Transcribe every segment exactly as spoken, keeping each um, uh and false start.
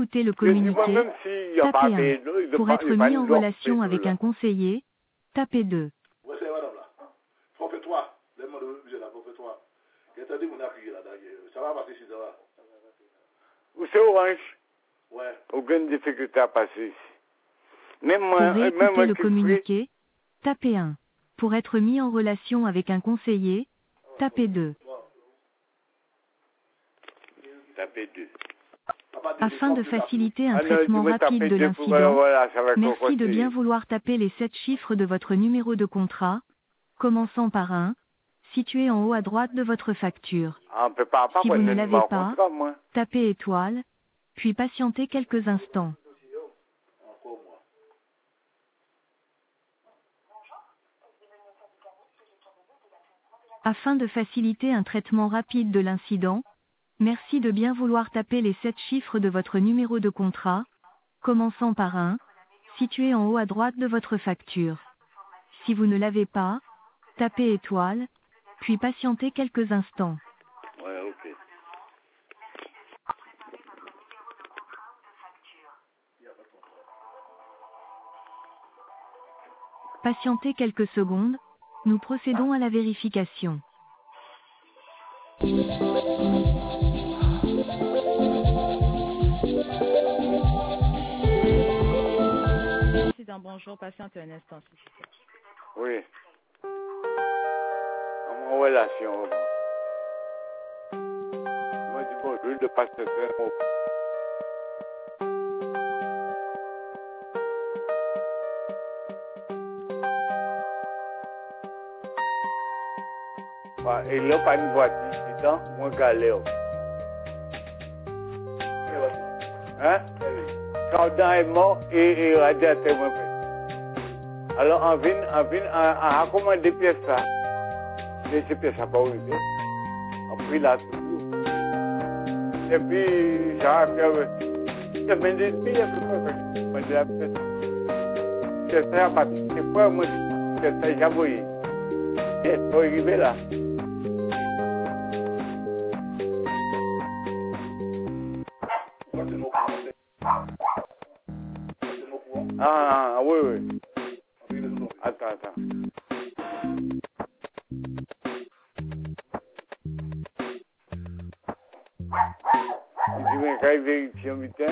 écouter le Je dis, moi, communiqué, même s'il n'y a pas tapez un. payé, il Pour pas- être il va mis en nous leur relation payer, avec là. un conseiller, tapez deux. Ouais, c'est madame là. Profite-toi. Donne-moi le budget là, profite-toi. Je t'ai dit, mon accueil là, d'ailleurs. Ça va passer chez toi. Ou c'est Orange. Ouais. Aucune difficulté à passer ici. Même Pour moi, même réécouter moi le qui prie, communiqué, tapez un. Pour être mis en relation avec un conseiller, tapez deux. tapez deux. Afin de faciliter un Ah non, traitement tu me rapide tapes de deux pour- l'incident, voilà, ça va merci de continuer. bien vouloir taper les sept chiffres de votre numéro de contrat, commençant par un, situé en haut à droite de votre facture. Ah, on peut pas, pas Si vous prendre ne le l'avez numéro pas, contrat, moi. tapez étoile, puis patientez quelques instants. Encore moi. Afin de faciliter un traitement rapide de l'incident, merci de bien vouloir taper les sept chiffres de votre numéro de contrat, commençant par un, situé en haut à droite de votre facture. Si vous ne l'avez pas, tapez étoile, puis patientez quelques instants. Ouais, ok. Patientez quelques secondes, nous procédons à la vérification. Président, bonjour, patiente un instant, s'il vous plaît. Oui. En mon relation. Moi, du bon, je de passer un mot. Et là, pas une voiture, dedans, moi, galère. Hein? Cardin est mort et, et radiateur moi fait. Alors, on vient, on vient, on a commandé des pièces là. Et ces pièces n'ont pas arrivé. On pris là toujours. Et puis, j'ai fait, j'ai vendu des pièces, je me dis la pièce. C'est ça, pas c'est quoi, moi, c'est ça, j'ai envoyé. Et c'est pas arrivé là. Ah, oui, oui. Attends, attends. Tu veux qu'il vérifie en huitaine?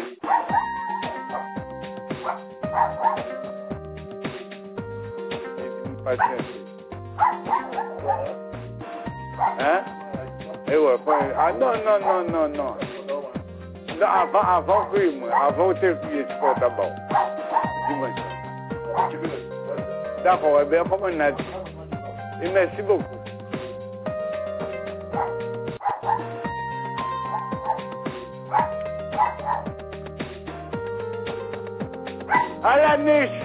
Hein? Eh ouais, ah non, non, non, non, non. Non, avant, avant que moi, avant que tu aies sport d'abord. Dis-moi ça. D'accord, eh bien, comme on a dit. Et merci beaucoup. À la niche!